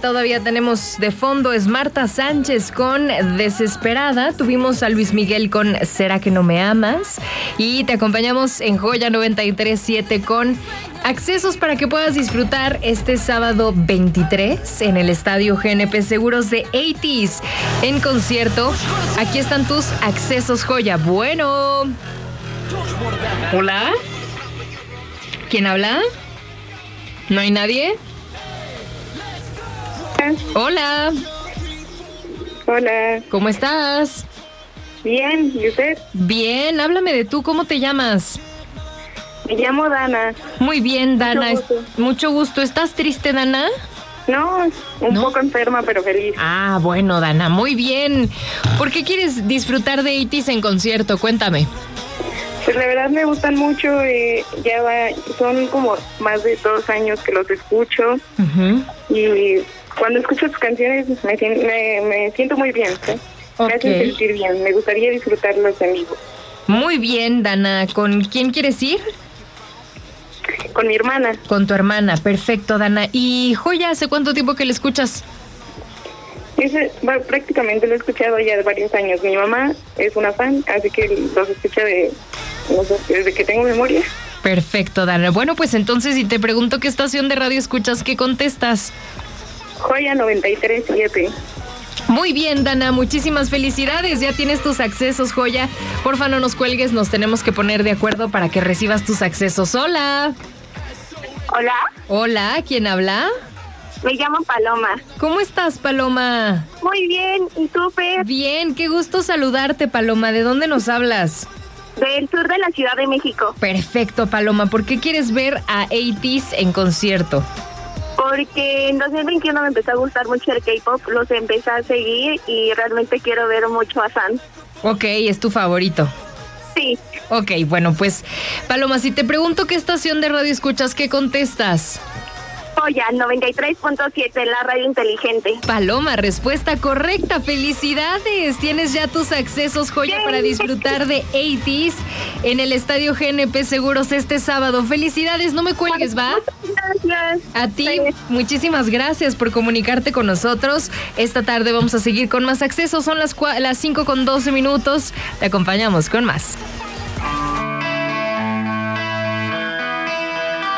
todavía tenemos de fondo es Marta Sánchez con Desesperada. Tuvimos a Luis Miguel con ¿Será que no me amas? Y te acompañamos en Joya 93.7 con accesos para que puedas disfrutar este sábado 23 en el Estadio GNP Seguros de 80s en concierto. Aquí están tus accesos, Joya. Bueno. Hola. ¿Quién habla? ¿No hay nadie? Hola. Hola. ¿Cómo estás? Bien, ¿y usted? Bien, háblame de tú, ¿cómo te llamas? Me llamo Dana. Muy bien, Dana. Mucho gusto. ¿Estás triste, Dana? No, un poco enferma, pero feliz. Ah, bueno, Dana, muy bien. ¿Por qué quieres disfrutar de 80s en concierto? Cuéntame. Pues la verdad me gustan mucho, son como más de 2 años que los escucho. Y cuando escucho sus canciones me siento muy bien, ¿sí? Me hacen sentir bien, me gustaría disfrutarlos en vivo. Muy bien, Dana. ¿Con quién quieres ir? Con mi hermana. Con tu hermana, perfecto, Dana. ¿Y Joya, hace cuánto tiempo que le escuchas? Prácticamente lo he escuchado ya de varios años. Mi mamá es una fan, así que los escucha desde que tengo memoria. Perfecto, Dana. Bueno, pues entonces, si te pregunto qué estación de radio escuchas, ¿qué contestas? Joya 93.7. Muy bien, Dana, muchísimas felicidades. Ya tienes tus accesos, Joya. Porfa, no nos cuelgues, nos tenemos que poner de acuerdo para que recibas tus accesos. Hola. Hola. Hola, ¿quién habla? Me llamo Paloma. ¿Cómo estás, Paloma? Muy bien, ¿y tú, Fer? Bien, qué gusto saludarte, Paloma. ¿De dónde nos hablas? Del sur de la Ciudad de México. Perfecto, Paloma. ¿Por qué quieres ver a 80s en concierto? Porque en 2021 me empezó a gustar mucho el K-pop, los empecé a seguir y realmente quiero ver mucho a San. Ok, ¿es tu favorito? Sí. Ok, bueno, pues, Paloma, si te pregunto qué estación de radio escuchas, ¿qué contestas? Joya 93.7, la radio inteligente. Paloma, respuesta correcta. ¡Felicidades! Tienes ya tus accesos, Joya, para disfrutar de 80s en el Estadio GNP Seguros este sábado. ¡Felicidades! No me cuelgues, ¿va? Gracias. A ti, muchísimas gracias por comunicarte con nosotros. Esta tarde vamos a seguir con más accesos. Son las 5:12. Te acompañamos con más.